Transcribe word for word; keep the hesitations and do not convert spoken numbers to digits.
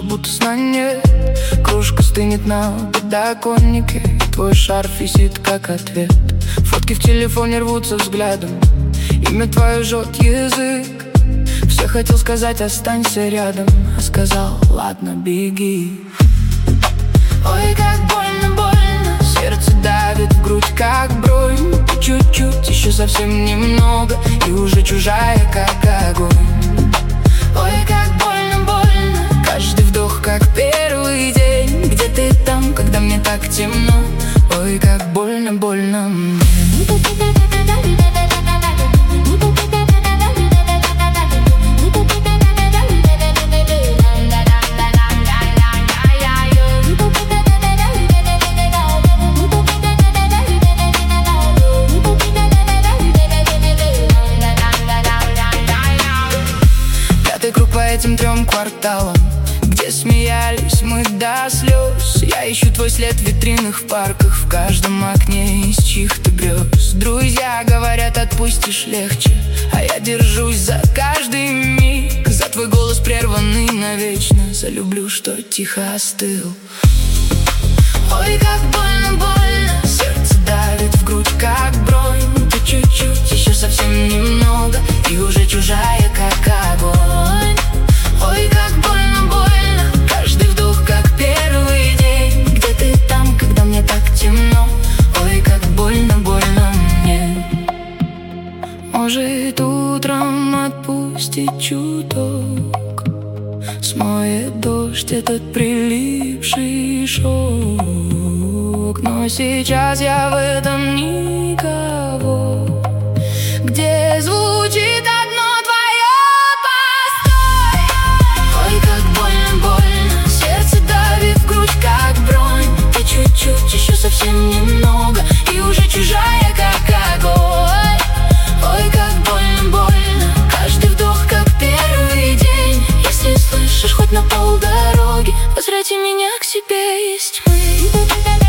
будто сна нет. Кружка стынет на подоконнике, и твой шарф висит как ответ. Фотки в телефоне рвутся взглядом, имя твое жжет язык. Все хотел сказать: останься рядом, а сказал: ладно, беги. Ой, как больно, больно, сердце давит в грудь, как бронь. Чуть-чуть, еще совсем немного, и уже чужая, как огонь. Ой, как больно, больно, каждый вдох, как первый день. Где ты там, когда мне так темно? Ой, как больно, больно мне. Круг по этим трем кварталам, где смеялись мы до слез. Я ищу твой след в витринах, в парках, в каждом окне из чьих-то грез. Друзья говорят: отпустишь легче, а я держусь за каждый миг, за твой голос, прерванный навечно, за люблю, что тихо остыл. Ой, как больно, больно, сердце давит в грудь, как бронь. Ты чуть-чуть, еще совсем немного, и уже чужая, как огонь. Ой, как больно, больно, каждый вдох, как первый день. Где ты там, когда мне так темно? Ой, как больно, больно мне. Может, утром отпустить чуток, смоет дождь этот прилипший шок. Но сейчас я в этом никого, где звучит одно твое «постой». Ой, как больно, больно, сердце давит в грудь, как бронь. Ты чуть-чуть, еще совсем немного, и уже чужая, как огонь. Ой, как больно, больно, каждый вдох, как первый день. Если слышишь хоть на полдороги, возврати меня к себе из тьмы.